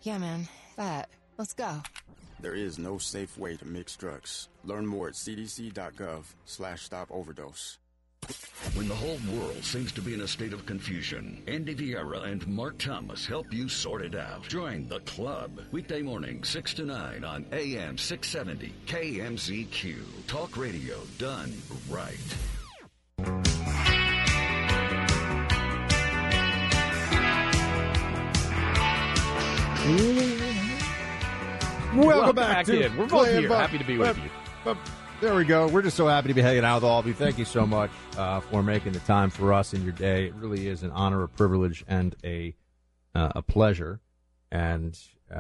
Yeah, man. That. Let's go. There is no safe way to mix drugs. Learn more at cdc.gov/stopoverdose. When the whole world seems to be in a state of confusion, Andy Vieira and Mark Thomas help you sort it out. Join the club. Weekday morning, 6 to 9 on AM 670 KMZQ. Talk radio done right. Welcome back to in. We're both here. Happy to be with you. There we go. We're just so happy to be hanging out with all of you. Thank you so much for making the time for us in your day. It really is an honor, a privilege, and a pleasure. And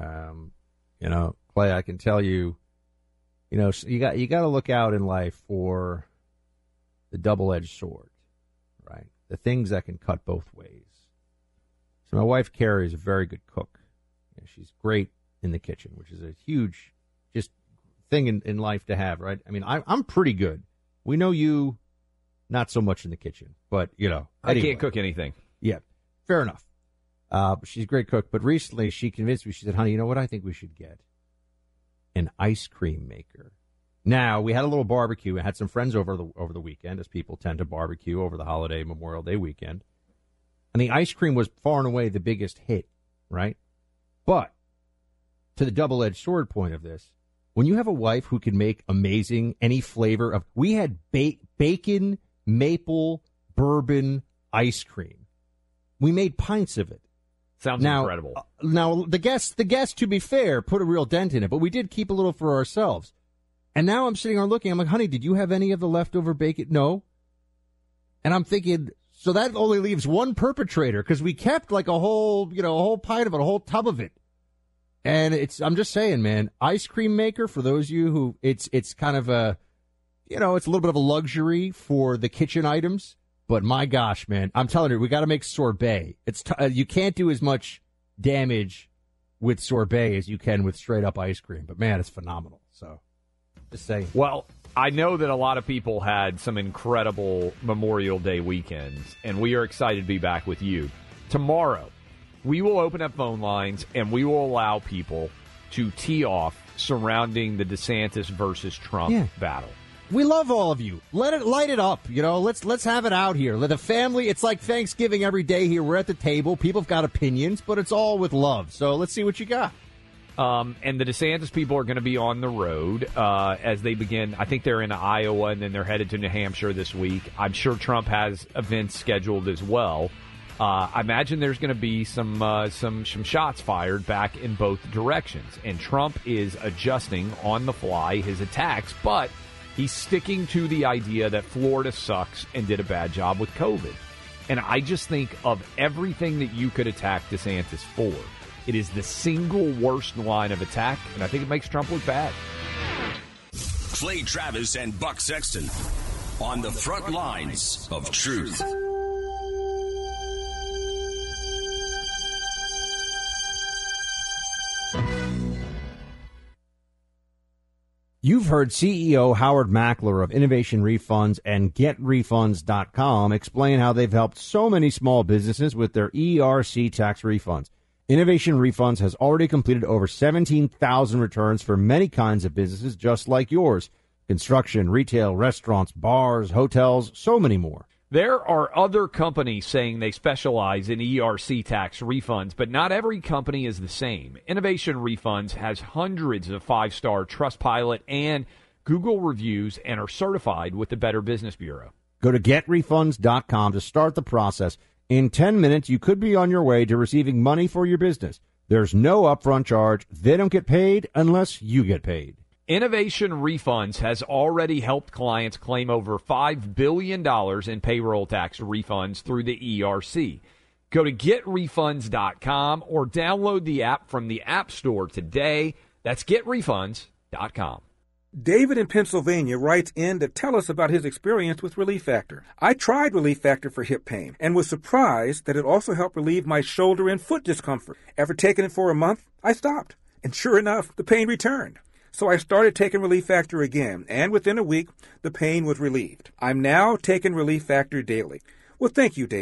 Clay, I can tell you, you got to look out in life for the double-edged sword, right? The things that can cut both ways. So my wife Carrie is a very good cook. She's great in the kitchen, which is a huge just thing in life to have, right? I mean, I'm pretty good. We know you, not so much in the kitchen, but anyway. I can't cook anything. Yeah, fair enough. She's a great cook, but recently she convinced me. She said, "Honey, you know what I think we should get? An ice cream maker." Now, we had a little barbecue. I had some friends over the weekend, as people tend to barbecue over the holiday Memorial Day weekend. And the ice cream was far and away the biggest hit, right? But to the double-edged sword point of this, when you have a wife who can make amazing any flavor of, we had bacon, maple, bourbon ice cream. We made pints of it. Sounds incredible. Now the guests, to be fair, put a real dent in it, but we did keep a little for ourselves. And now I'm sitting there looking. I'm like, honey, did you have any of the leftover bacon? No. And I'm thinking, so that only leaves one perpetrator because we kept like a whole pint of it, a whole tub of it. And I'm just saying, man, ice cream maker, for those of you who it's kind of a, it's a little bit of a luxury for the kitchen items. But my gosh, man, I'm telling you, we got to make sorbet. You can't do as much damage with sorbet as you can with straight up ice cream. But man, it's phenomenal. So just saying. Well, I know that a lot of people had some incredible Memorial Day weekends, and we are excited to be back with you. Tomorrow, we will open up phone lines, and we will allow people to tee off surrounding the DeSantis versus Trump battle. We love all of you. Light it up. Let's have it out here. Let the family. It's like Thanksgiving every day here. We're at the table. People have got opinions, but it's all with love. So let's see what you got. And the DeSantis people are going to be on the road as they begin. I think they're in Iowa, and then they're headed to New Hampshire this week. I'm sure Trump has events scheduled as well. I imagine there's going to be some shots fired back in both directions. And Trump is adjusting on the fly his attacks, but he's sticking to the idea that Florida sucks and did a bad job with COVID. And I just think of everything that you could attack DeSantis for, it is the single worst line of attack, and I think it makes Trump look bad. Clay Travis and Buck Sexton on the front lines of truth. You've heard CEO Howard Mackler of Innovation Refunds and GetRefunds.com explain how they've helped so many small businesses with their ERC tax refunds. Innovation Refunds has already completed over 17,000 returns for many kinds of businesses just like yours. Construction, retail, restaurants, bars, hotels, so many more. There are other companies saying they specialize in ERC tax refunds, but not every company is the same. Innovation Refunds has hundreds of 5-star Trustpilot and Google reviews and are certified with the Better Business Bureau. Go to GetRefunds.com to start the process. In 10 minutes, you could be on your way to receiving money for your business. There's no upfront charge. They don't get paid unless you get paid. Innovation Refunds has already helped clients claim over $5 billion in payroll tax refunds through the ERC. Go to GetRefunds.com or download the app from the App Store today. That's GetRefunds.com. David in Pennsylvania writes in to tell us about his experience with Relief Factor. I tried Relief Factor for hip pain and was surprised that it also helped relieve my shoulder and foot discomfort. After taking it for a month, I stopped. And sure enough, the pain returned. So I started taking Relief Factor again, and within a week, the pain was relieved. I'm now taking Relief Factor daily. Well, thank you, David.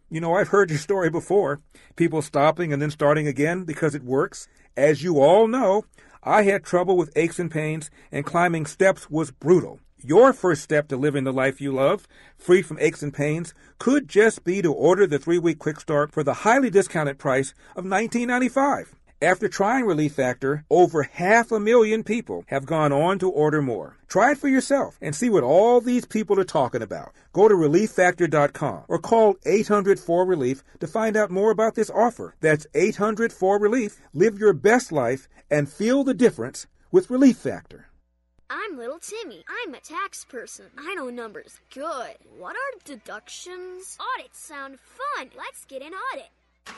You know, I've heard your story before. People stopping and then starting again because it works. As you all know, I had trouble with aches and pains, and climbing steps was brutal. Your first step to living the life you love, free from aches and pains, could just be to order the 3-week Quick Start for the highly discounted price of $19.95. After trying Relief Factor, over 500,000 people have gone on to order more. Try it for yourself and see what all these people are talking about. Go to ReliefFactor.com or call 800-4RELIEF to find out more about this offer. That's 800-4RELIEF. Live your best life and feel the difference with Relief Factor. I'm little Timmy. I'm a tax person. I know numbers good. What are deductions? Audits sound fun. Let's get an audit.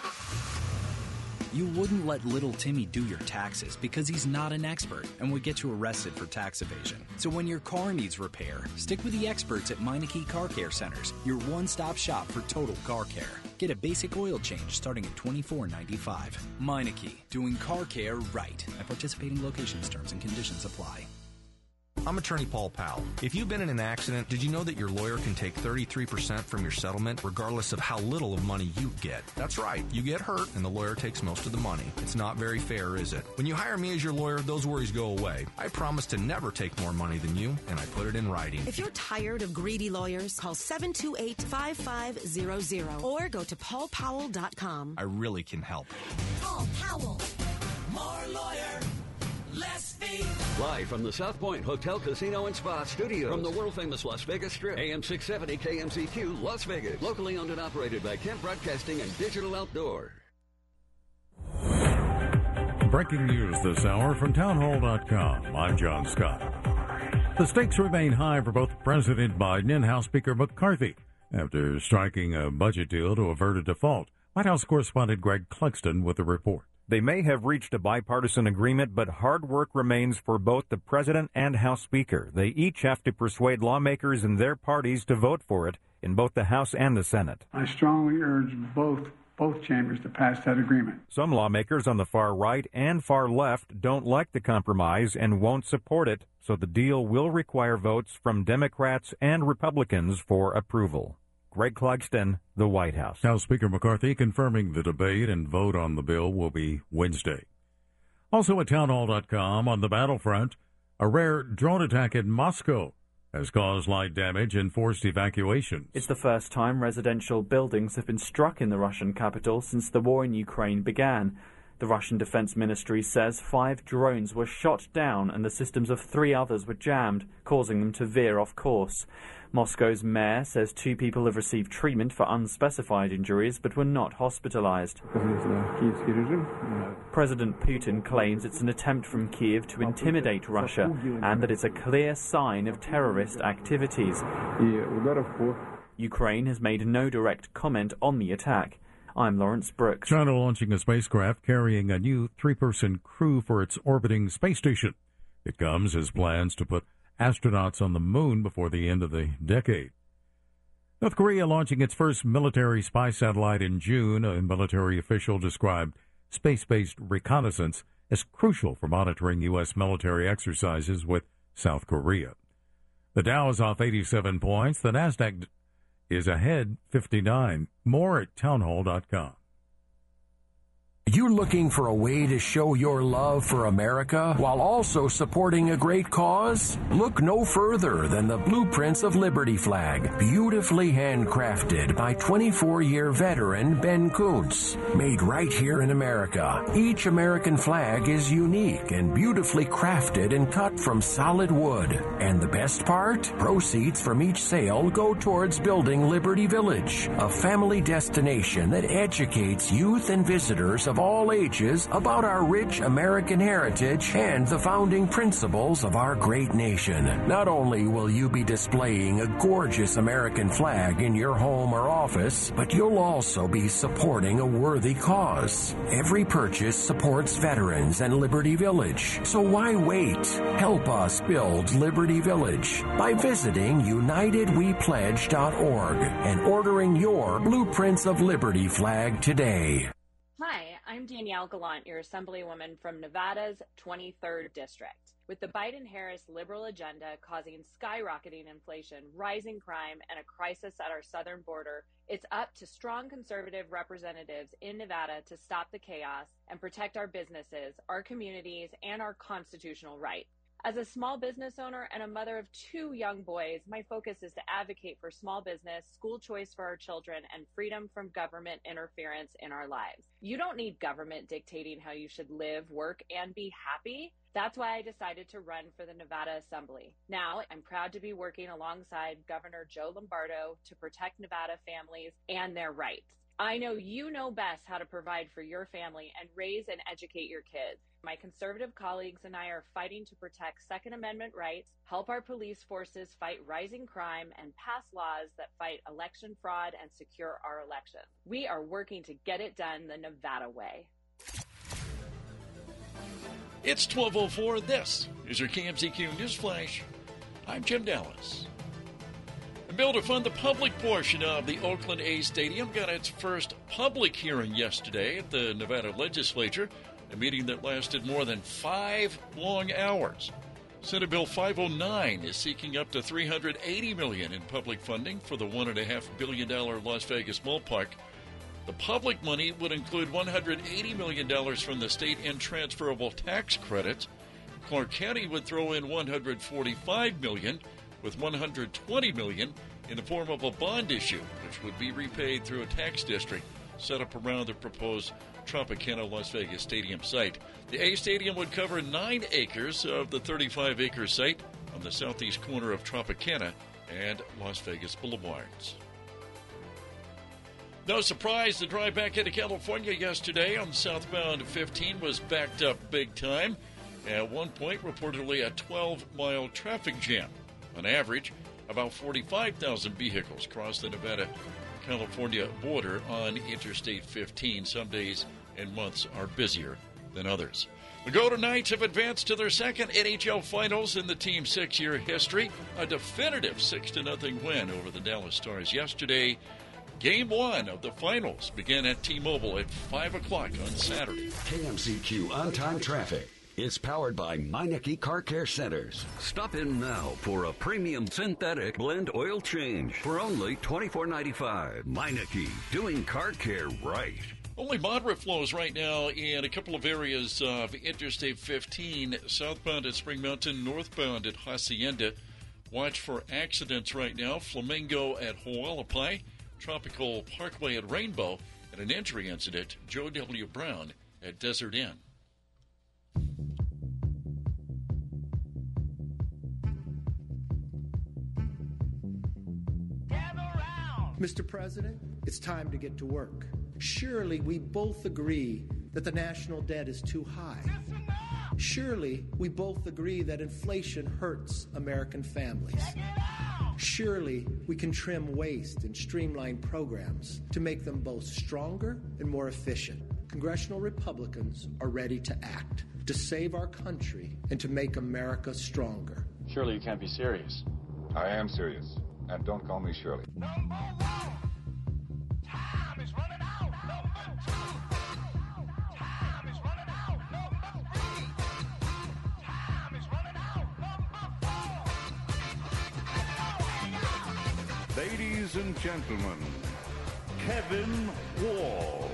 You wouldn't let little Timmy do your taxes because he's not an expert and would get you arrested for tax evasion. So when your car needs repair, stick with the experts at Meineke Car Care Centers, your one-stop shop for total car care. Get a basic oil change starting at $24.95. Meineke, doing car care right. At participating locations, terms and conditions apply. I'm attorney Paul Powell. If you've been in an accident, did you know that your lawyer can take 33% from your settlement regardless of how little of money you get? That's right. You get hurt and the lawyer takes most of the money. It's not very fair, is it? When you hire me as your lawyer, those worries go away. I promise to never take more money than you, and I put it in writing. If you're tired of greedy lawyers, call 728-5500 or go to paulpowell.com. I really can help. Paul Powell. More lawyer, less fee. Live from the South Point Hotel, Casino, and Spa Studios. From the world-famous Las Vegas Strip. AM 670 KMCQ, Las Vegas. Locally owned and operated by Kent Broadcasting and Digital Outdoor. Breaking news this hour from townhall.com. I'm John Scott. The stakes remain high for both President Biden and House Speaker McCarthy after striking a budget deal to avert a default. White House correspondent Greg Clugston with the report. They may have reached a bipartisan agreement, but hard work remains for both the president and House Speaker. They each have to persuade lawmakers in their parties to vote for it in both the House and the Senate. I strongly urge both chambers to pass that agreement. Some lawmakers on the far right and far left don't like the compromise and won't support it, so the deal will require votes from Democrats and Republicans for approval. Greg Clugston, the White House. House Speaker McCarthy confirming the debate and vote on the bill will be Wednesday. Also at townhall.com, on the battlefront, a rare drone attack in Moscow has caused light damage and forced evacuations. It's the first time residential buildings have been struck in the Russian capital since the war in Ukraine began. The Russian Defense Ministry says 5 drones were shot down and the systems of 3 others were jammed, causing them to veer off course. Moscow's mayor says 2 people have received treatment for unspecified injuries but were not hospitalized. President Putin claims it's an attempt from Kiev to intimidate Russia and that it's a clear sign of terrorist activities. Ukraine has made no direct comment on the attack. I'm Lawrence Brooks. China launching a spacecraft carrying a new 3-person crew for its orbiting space station. It comes as plans to put astronauts on the moon before the end of the decade. North Korea launching its first military spy satellite in June. A military official described space-based reconnaissance as crucial for monitoring U.S. military exercises with South Korea. The Dow is off 87 points. The Nasdaq is ahead 59. More at townhall.com. You're looking for a way to show your love for America while also supporting a great cause? Look no further than the Blueprints of Liberty flag, beautifully handcrafted by 24-year veteran Ben Kuntz. Made right here in America, each American flag is unique and beautifully crafted and cut from solid wood. And the best part? Proceeds from each sale go towards building Liberty Village, a family destination that educates youth and visitors of all ages about our rich American heritage and the founding principles of our great nation. Not only will you be displaying a gorgeous American flag in your home or office, but you'll also be supporting a worthy cause. Every purchase supports veterans and Liberty Village. So why wait? Help us build Liberty Village by visiting UnitedWePledge.org and ordering your Blueprints of Liberty flag today. Hi, I'm Danielle Gallant, your Assemblywoman from Nevada's 23rd District. With the Biden-Harris liberal agenda causing skyrocketing inflation, rising crime, and a crisis at our southern border, it's up to strong conservative representatives in Nevada to stop the chaos and protect our businesses, our communities, and our constitutional rights. As a small business owner and a mother of 2 young boys, my focus is to advocate for small business, school choice for our children, and freedom from government interference in our lives. You don't need government dictating how you should live, work, and be happy. That's why I decided to run for the Nevada Assembly. Now, I'm proud to be working alongside Governor Joe Lombardo to protect Nevada families and their rights. I know you know best how to provide for your family and raise and educate your kids. My conservative colleagues and I are fighting to protect Second Amendment rights, help our police forces fight rising crime, and pass laws that fight election fraud and secure our elections. We are working to get it done the Nevada way. It's 12:04. This is your KMZQ News Flash. I'm Jim Dallas. A bill to fund the public portion of the Oakland A's Stadium got its first public hearing yesterday at the Nevada legislature, a meeting that lasted more than 5 long hours. Senate Bill 509 is seeking up to $380 million in public funding for the $1.5 billion Las Vegas ballpark. The public money would include $180 million from the state in transferable tax credits. Clark County would throw in $145 million, with $120 million in the form of a bond issue, which would be repaid through a tax district set up around the proposed Tropicana Las Vegas Stadium site. The A Stadium would cover 9 acres of the 35-acre site on the southeast corner of Tropicana and Las Vegas Boulevards. No surprise, the drive back into California yesterday on southbound 15 was backed up big time. At one point, reportedly a 12-mile traffic jam. On average, about 45,000 vehicles cross the Nevada-California border on Interstate 15. Some days and months are busier than others. The Golden Knights have advanced to their second NHL Finals in the team's 6-year history. A definitive 6-0 win over the Dallas Stars yesterday. Game 1 of the finals began at T-Mobile at 5 o'clock on Saturday. KMCQ on-time traffic. It's powered by Meineke Car Care Centers. Stop in now for a premium synthetic blend oil change for only $24.95. Meineke, doing car care right. Only moderate flows right now in a couple of areas of Interstate 15, southbound at Spring Mountain, northbound at Hacienda. Watch for accidents right now. Flamingo at Hualapai, Tropical Parkway at Rainbow, and an injury incident, Joe W. Brown at Desert Inn. Mr. President, it's time to get to work. Surely we both agree that the national debt is too high. Surely we both agree that inflation hurts American families. Surely we can trim waste and streamline programs to make them both stronger and more efficient. Congressional Republicans are ready to act, to save our country and to make America stronger. Surely you can't be serious. I am serious. And don't call me Shirley. Number 1, time is running out. Number 2, time is running out. Number 3, time is running out. Number 4. Ladies and gentlemen, Kevin Wall.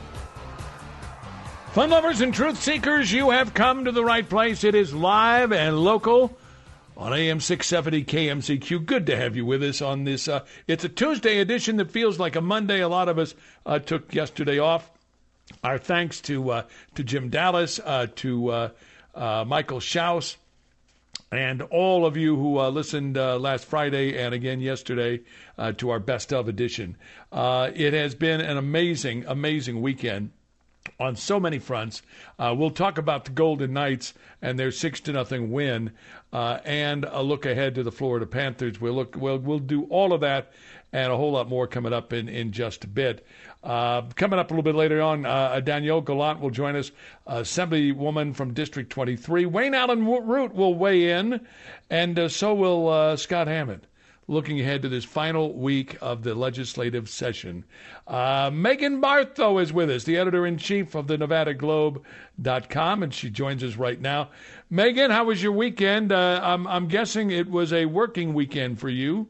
Fun lovers and truth seekers, you have come to the right place. It is live and local on AM 670 KMCQ. Good to have you with us on this. It's a Tuesday edition that feels like a Monday. A lot of us took yesterday off. Our thanks to Jim Dallas, to Michael Schaus, and all of you who listened last Friday and again yesterday to our Best Of edition. It has been an amazing, amazing weekend on so many fronts. We'll talk about the Golden Knights and their 6-0 win, and a look ahead to the Florida Panthers. We'll do all of that and a whole lot more coming up in just a bit. Coming up a little bit later on, Danielle Gallant will join us, Assemblywoman from District 23. Wayne Allen Root will weigh in, and so will Scott Hammond. looking ahead to this final week of the legislative session. Megan Bartho is with us, the editor-in-chief of the NevadaGlobe.com, and she joins us right now. Megan, how was your weekend? I'm guessing it was a working weekend for you.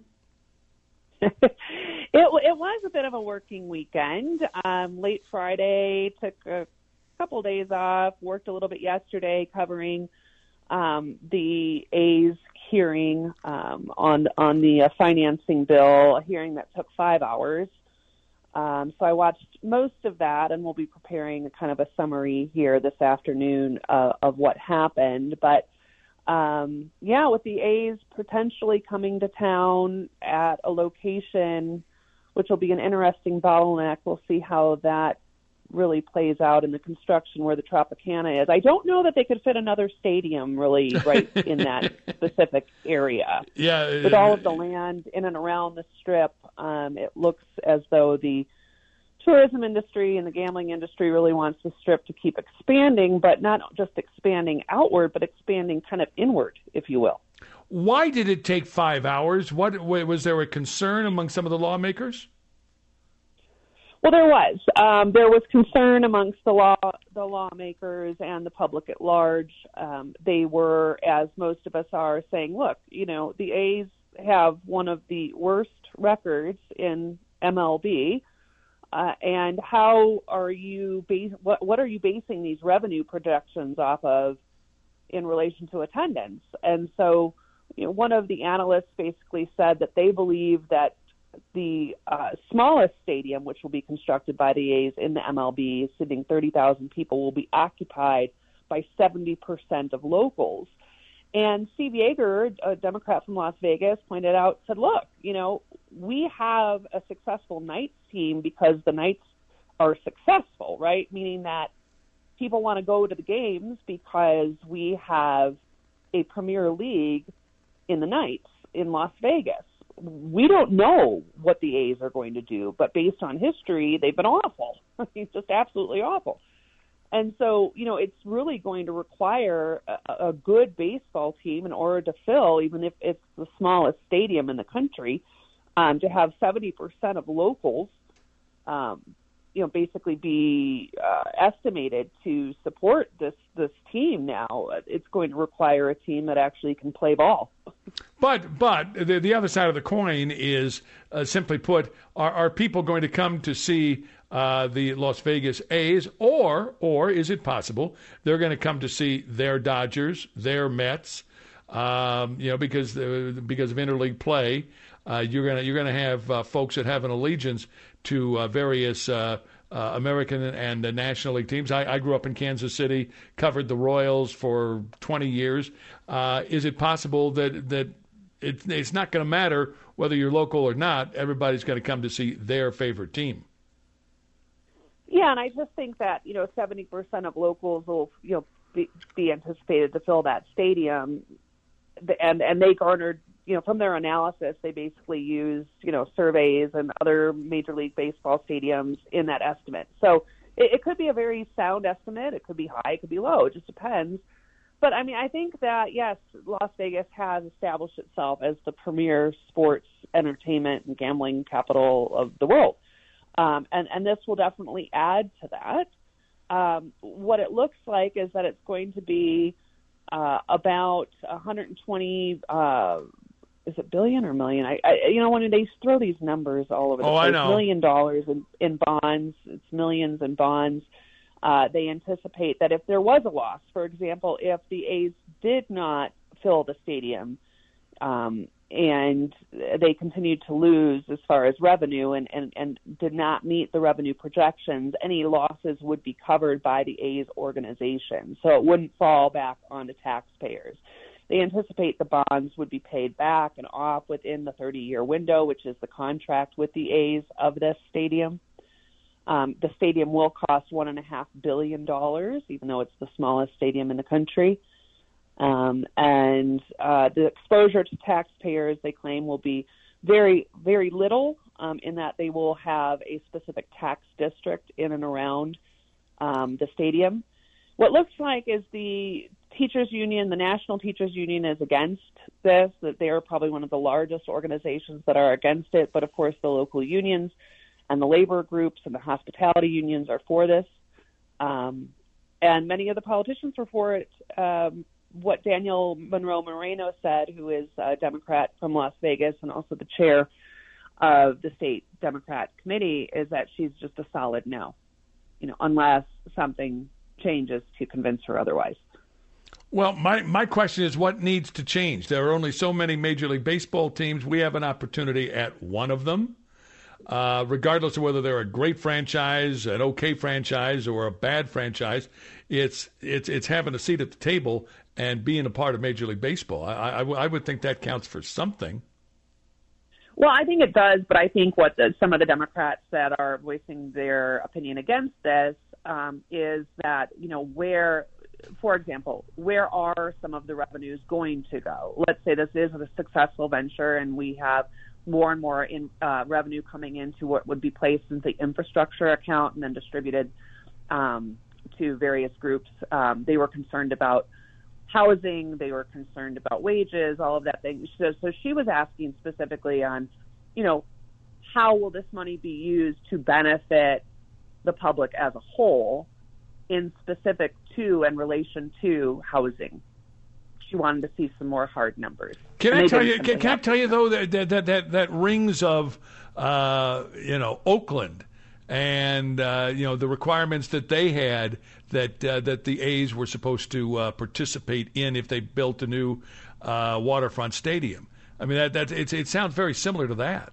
It was a bit of a working weekend. Late Friday, took a couple days off, worked a little bit yesterday covering the A's hearing on the financing bill, a hearing that took 5 hours. So I watched most of that, and we'll be preparing kind of a summary here this afternoon of what happened. But with the A's potentially coming to town at a location, which will be an interesting bottleneck. We'll see how that really plays out in the construction where the Tropicana is. I don't know that they could fit another stadium really right in that specific area. Yeah, with all of the land in and around the Strip, it looks as though the tourism industry and the gambling industry really wants the Strip to keep expanding, but not just expanding outward, but expanding kind of inward, if you will. Why did it take 5 hours? What was there a concern among some of the lawmakers? Well, there was. There was concern amongst the lawmakers and the public at large. They were, as most of us are, saying, look, the A's have one of the worst records in MLB, and how are you what are you basing these revenue projections off of in relation to attendance? And so, one of the analysts basically said that they believe that the smallest stadium, which will be constructed by the A's in the MLB, sitting 30,000 people, will be occupied by 70% of locals. And Steve Yeager, a Democrat from Las Vegas, pointed out, said, look, we have a successful Knights team because the Knights are successful, right? Meaning that people want to go to the games because we have a Premier League in the Knights in Las Vegas. We don't know what the A's are going to do, but based on history, they've been awful. It's just absolutely awful. And so, it's really going to require a good baseball team in order to fill, even if it's the smallest stadium in the country, to have 70% of locals, basically be estimated to support this team now. It's going to require a team that actually can play ball. But the other side of the coin is, simply put, are people going to come to see the Las Vegas A's, or is it possible they're going to come to see their Dodgers, their Mets, because of interleague play? You're going to have folks that have an allegiance to various American and National League teams. I grew up in Kansas City, covered the Royals for 20 years. Is it possible that it's not going to matter whether you're local or not? Everybody's going to come to see their favorite team. Yeah, and I just think that 70% of locals will be anticipated to fill that stadium, and they garnered. From their analysis, they basically used, surveys and other Major League Baseball stadiums in that estimate. So it could be a very sound estimate. It could be high. It could be low. It just depends. But, I think that, yes, Las Vegas has established itself as the premier sports, entertainment, and gambling capital of the world. And this will definitely add to that. What it looks like is that it's going to be about 120 is it billion or million? When they throw these numbers all over the place, I know. $1 million in bonds, it's millions in bonds. They anticipate that if there was a loss, for example, if the A's did not fill the stadium and they continued to lose as far as revenue and did not meet the revenue projections, any losses would be covered by the A's organization. So it wouldn't fall back onto taxpayers. They anticipate the bonds would be paid back and off within the 30-year window, which is the contract with the A's of this stadium. The stadium will cost $1.5 billion, even though it's the smallest stadium in the country. And the exposure to taxpayers, they claim, will be very, very little, in that they will have a specific tax district in and around the stadium. What looks like is the teachers union, the National Teachers Union, is against this, that they are probably one of the largest organizations that are against it. But, of course, the local unions and the labor groups and the hospitality unions are for this. And many of the politicians were for it. What Daniel Monroe Moreno said, who is a Democrat from Las Vegas and also the chair of the state Democrat committee, is that she's just a solid no, unless something changes to convince her otherwise. Well, my question is, what needs to change? There are only so many Major League Baseball teams. We have an opportunity at one of them. Regardless of whether they're a great franchise, an okay franchise, or a bad franchise, it's having a seat at the table and being a part of Major League Baseball. I would think that counts for something. Well, I think it does, but I think what some of the Democrats that are voicing their opinion against this is that, where, for example, where are some of the revenues going to go? Let's say this is a successful venture and we have more and more revenue coming into what would be placed in the infrastructure account and then distributed to various groups. They were concerned about housing, they were concerned about wages, all of that thing. So she was asking specifically on, how will this money be used to benefit the public as a whole in specific to and relation to housing. She wanted to see some more hard numbers. Can I tell you though that rings of Oakland and the requirements that they had that the A's were supposed to participate in if they built a new waterfront stadium. I mean it sounds very similar to that.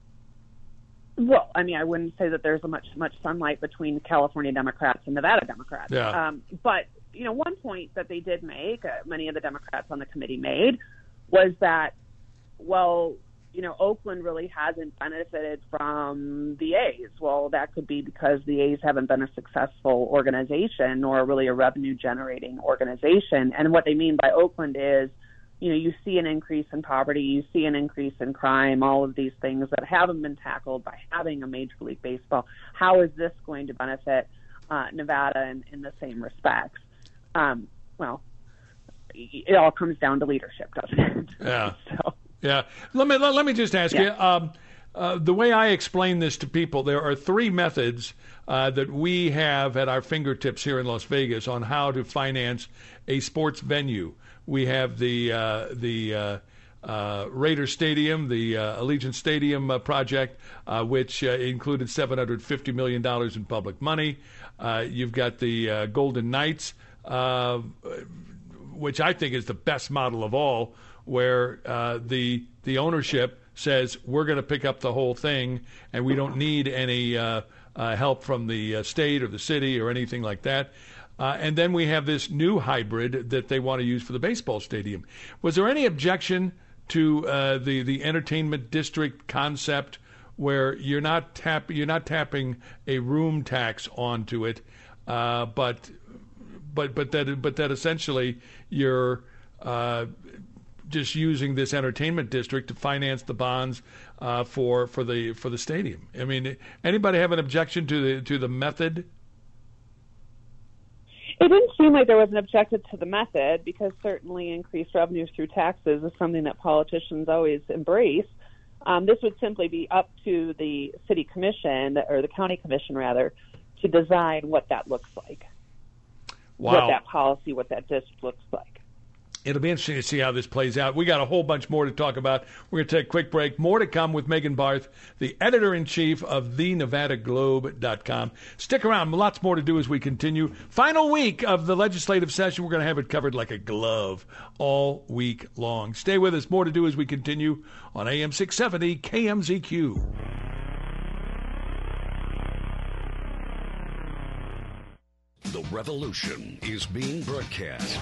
Well, I mean, I wouldn't say that there's much sunlight between California Democrats and Nevada Democrats. Yeah. But one point that they did make, many of the Democrats on the committee made, was that, Oakland really hasn't benefited from the A's. Well, that could be because the A's haven't been a successful organization or really a revenue-generating organization. And what they mean by Oakland is, you see an increase in poverty, you see an increase in crime, all of these things that haven't been tackled by having a Major League Baseball. How is this going to benefit Nevada in the same respects? Well, it all comes down to leadership, doesn't it? Yeah. So. Yeah. Let me just ask you. The way I explain this to people, there are three methods that we have at our fingertips here in Las Vegas on how to finance a sports venue. We have the Raider Stadium, the Allegiant Stadium project, which included $750 million in public money. You've got the Golden Knights, which I think is the best model of all, where the ownership says we're going to pick up the whole thing and we don't need any help from the state or the city or anything like that. And then we have this new hybrid that they want to use for the baseball stadium. Was there any objection to the entertainment district concept, where you're not tapping a room tax onto it, but that essentially you're just using this entertainment district to finance the bonds for the stadium? I mean, anybody have an objection to the method? It didn't seem like there was an objection to the method, because certainly increased revenues through taxes is something that politicians always embrace. This would simply be up to the city commission, or the county commission rather, to design what that looks like. Wow. What that policy, what that district looks like. It'll be interesting to see how this plays out. We got a whole bunch more to talk about. We're going to take a quick break. More to come with Megan Barth, the editor-in-chief of thenevadaglobe.com. Stick around. Lots more to do as we continue. Final week of the legislative session. We're going to have it covered like a glove all week long. Stay with us. More to do as we continue on AM 670 KMZQ. The revolution is being broadcast.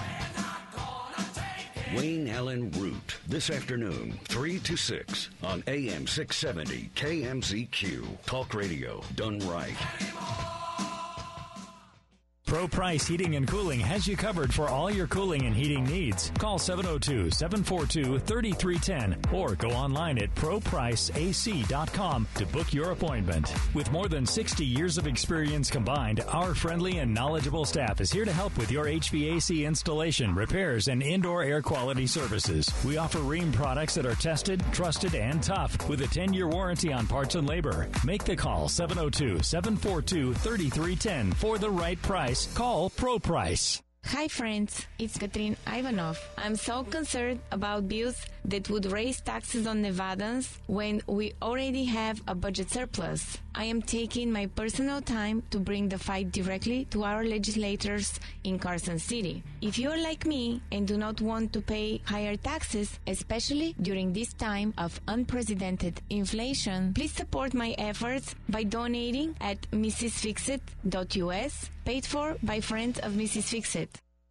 Wayne Allen Root, this afternoon, 3 to 6 on AM 670 KMZQ. Talk radio done right. Pro Price Heating and Cooling has you covered for all your cooling and heating needs. Call 702-742-3310 or go online at ProPriceAC.com to book your appointment. With more than 60 years of experience combined, our friendly and knowledgeable staff is here to help with your HVAC installation, repairs, and indoor air quality services. We offer Rheem products that are tested, trusted, and tough with a 10-year warranty on parts and labor. Make the call 702-742-3310 for the right price. Call Pro Price. Hi friends, it's Katrin Ivanov. I'm so concerned about bills that would raise taxes on Nevadans when we already have a budget surplus. I am taking my personal time to bring the fight directly to our legislators in Carson City. If you are like me and do not want to pay higher taxes, especially during this time of unprecedented inflation, please support my efforts by donating at MrsFixit.us, paid for by Friends of Mrs. Fixit.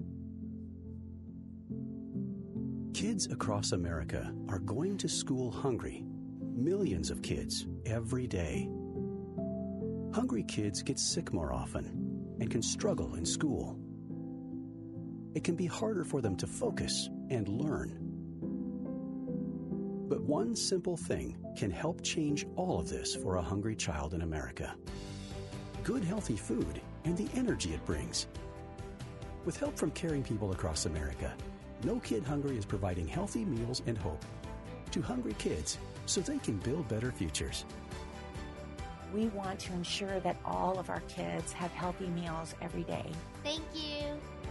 Kids across America are going to school hungry. Millions of kids every day. Hungry kids get sick more often and can struggle in school. It can be harder for them to focus and learn. But one simple thing can help change all of this for a hungry child in America. Good, healthy food and the energy it brings. With help from caring people across America, No Kid Hungry is providing healthy meals and hope to hungry kids so they can build better futures. We want to ensure that all of our kids have healthy meals every day. Thank you.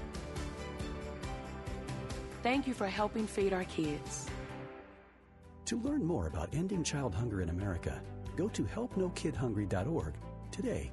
Thank you for helping feed our kids. To learn more about ending child hunger in America, go to helpnokidhungry.org today.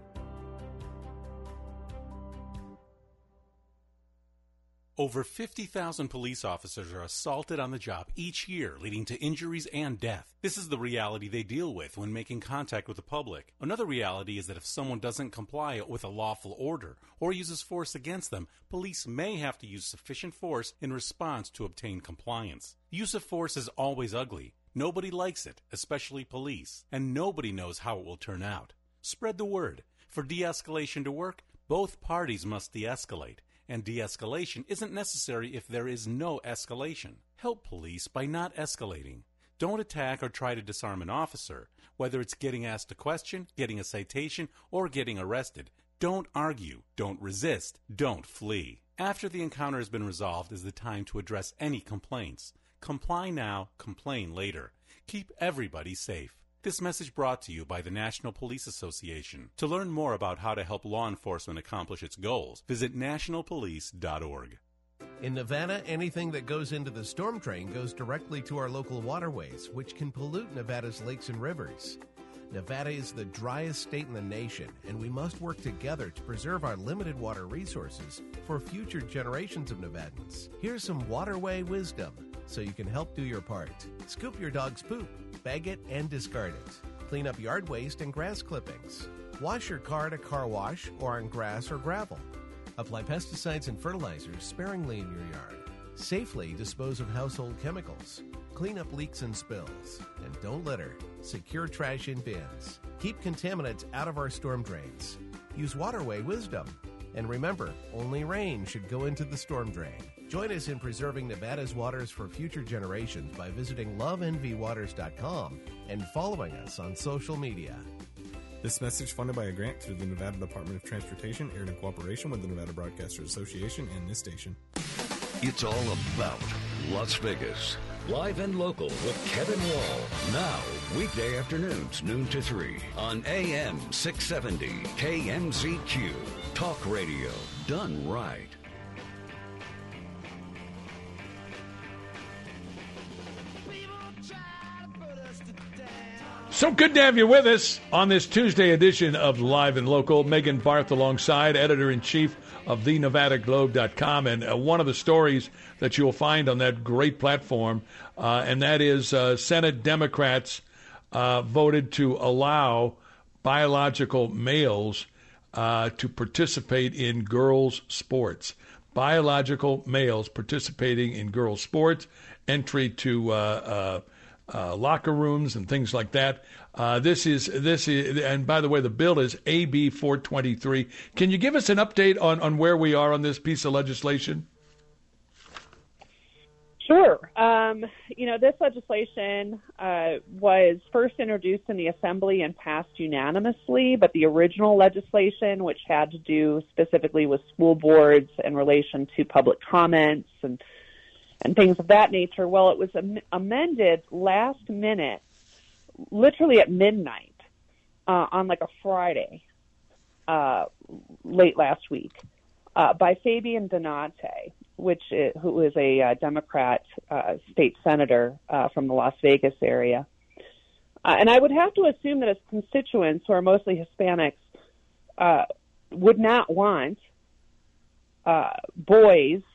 Over 50,000 police officers are assaulted on the job each year, leading to injuries and death. This is the reality they deal with when making contact with the public. Another reality is that if someone doesn't comply with a lawful order or uses force against them, police may have to use sufficient force in response to obtain compliance. Use of force is always ugly. Nobody likes it, especially police, and nobody knows how it will turn out. Spread the word. For de-escalation to work, both parties must de-escalate. And de-escalation isn't necessary if there is no escalation. Help police by not escalating. Don't attack or try to disarm an officer, whether it's getting asked a question, getting a citation, or getting arrested. Don't argue, don't resist, don't flee. After the encounter has been resolved is the time to address any complaints. Comply now, complain later. Keep everybody safe. This message brought to you by the National Police Association. To learn more about how to help law enforcement accomplish its goals, visit nationalpolice.org. In Nevada, anything that goes into the storm drain goes directly to our local waterways, which can pollute Nevada's lakes and rivers. Nevada is the driest state in the nation, and we must work together to preserve our limited water resources for future generations of Nevadans. Here's some waterway wisdom so you can help do your part. Scoop your dog's poop, bag it, and discard it. Clean up yard waste and grass clippings. Wash your car at a car wash or on grass or gravel. Apply pesticides and fertilizers sparingly in your yard. Safely dispose of household chemicals. Clean up leaks and spills. And don't litter. Secure trash in bins. Keep contaminants out of our storm drains. Use waterway wisdom. And remember, only rain should go into the storm drain. Join us in preserving Nevada's waters for future generations by visiting loveenvywaters.com and following us on social media. This message, funded by a grant through the Nevada Department of Transportation, aired in cooperation with the Nevada Broadcasters Association and this station. It's all about Las Vegas. Live and local with Kevin Wall. Now, weekday afternoons, noon to 3 on AM 670 KMZQ. Talk radio done right. So good to have you with us on this Tuesday edition of Live and Local. Megan Barth alongside, editor-in-chief of thenevadaglobe.com. And one of the stories that you'll find on that great platform, and that is Senate Democrats voted to allow biological males to participate in girls' sports. Biological males participating in girls' sports, entry to locker rooms and things like that. This is, and by the way, the bill is AB 423. Can you give us an update on where we are on this piece of legislation? Sure. This legislation was first introduced in the Assembly and passed unanimously, but the original legislation, which had to do specifically with school boards in relation to public comments and things of that nature, well, it was amended last minute, literally at midnight, on like a Friday, late last week, by Fabian Donate, who is a Democrat state senator from the Las Vegas area. And I would have to assume that his constituents, who are mostly Hispanics, would not want boys